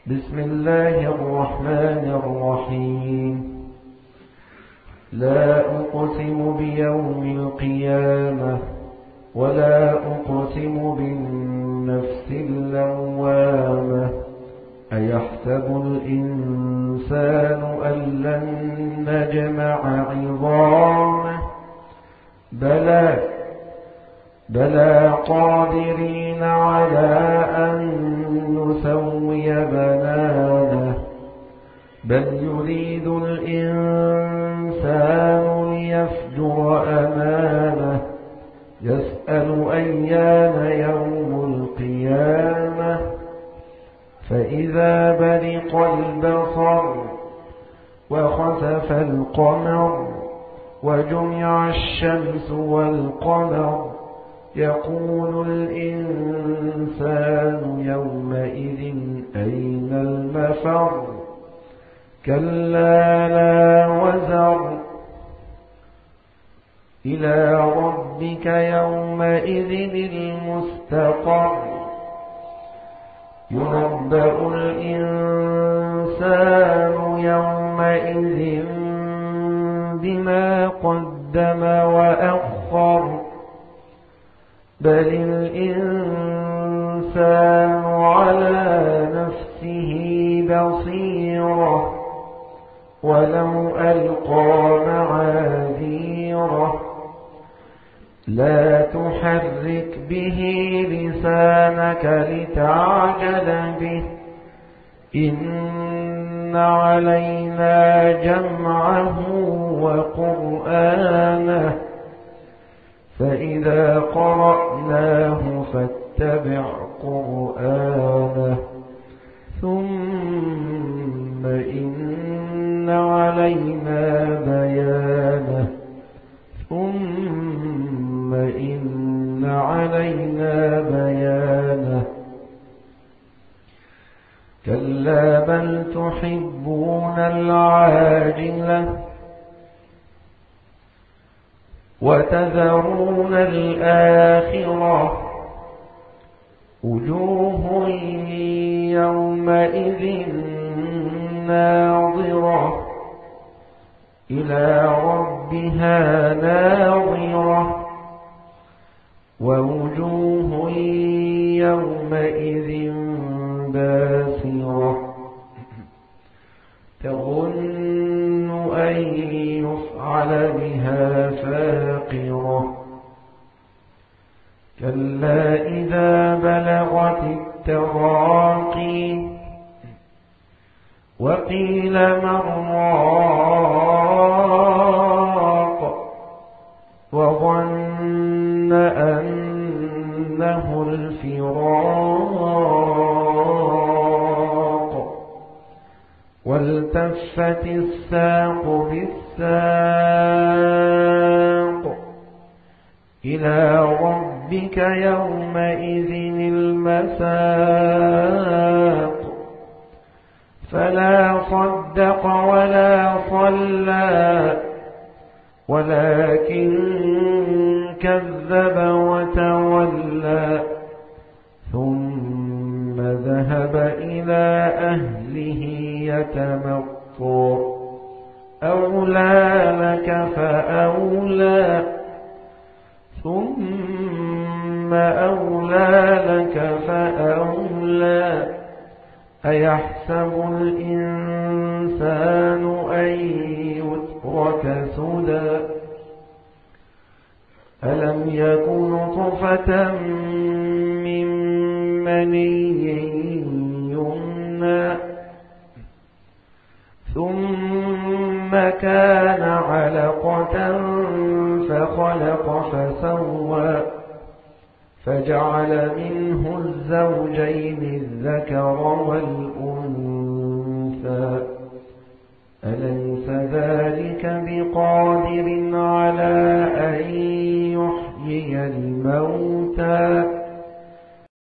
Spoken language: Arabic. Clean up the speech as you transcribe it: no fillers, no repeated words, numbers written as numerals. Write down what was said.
بسم الله الرحمن الرحيم. لا أقسم بيوم القيامة ولا أقسم بالنفس اللوامة أيحسب الإنسان أن لن نجمع عظامه بلى قادرين على أن نسوي بنانه بل يريد الإنسان ليفجر أمامه يسأل أيان يوم القيامة فإذا برق البصر وخسف القمر وجمع الشمس والقمر يقول الإنسان يومئذ أين المفر كلا لا وزر إلى ربك يومئذ المستقر ينبأ الإنسان يومئذ بما قدم وأخر بل الإنسان على نفسه بصيرة ولو ألقى معاذيره لا تحرك به لسانك لتعجل به إن علينا جمعه وقرآنه فإذا قرأناه فاتبع قرآنه ثم إن علينا بيانه ثم إن علينا بيانه كلا بل تحبون العاجلة وتذرون الآخرة وجوه يومئذ ناظرة إلى ربها ناظرة ووجوه يومئذ باسرة تظن أن يفعل بها فاقرة كلا إذا بلغت التراقي وقيل من راق وظن أنه الفراق والتفت الساق بالساق إلى ربك يومئذ المساق فلا صدق ولا صلى ولكن كذب وتولى ثم ذهب إلى أهله يتمطى أولى لك فأولى ثم أولى لك فأولى أيحسب الإنسان أن يترك سدى ألم يكن نطفة من مني يمنى ثم كان علقة فخلق فسوى فجعل منه الزوجين الذكر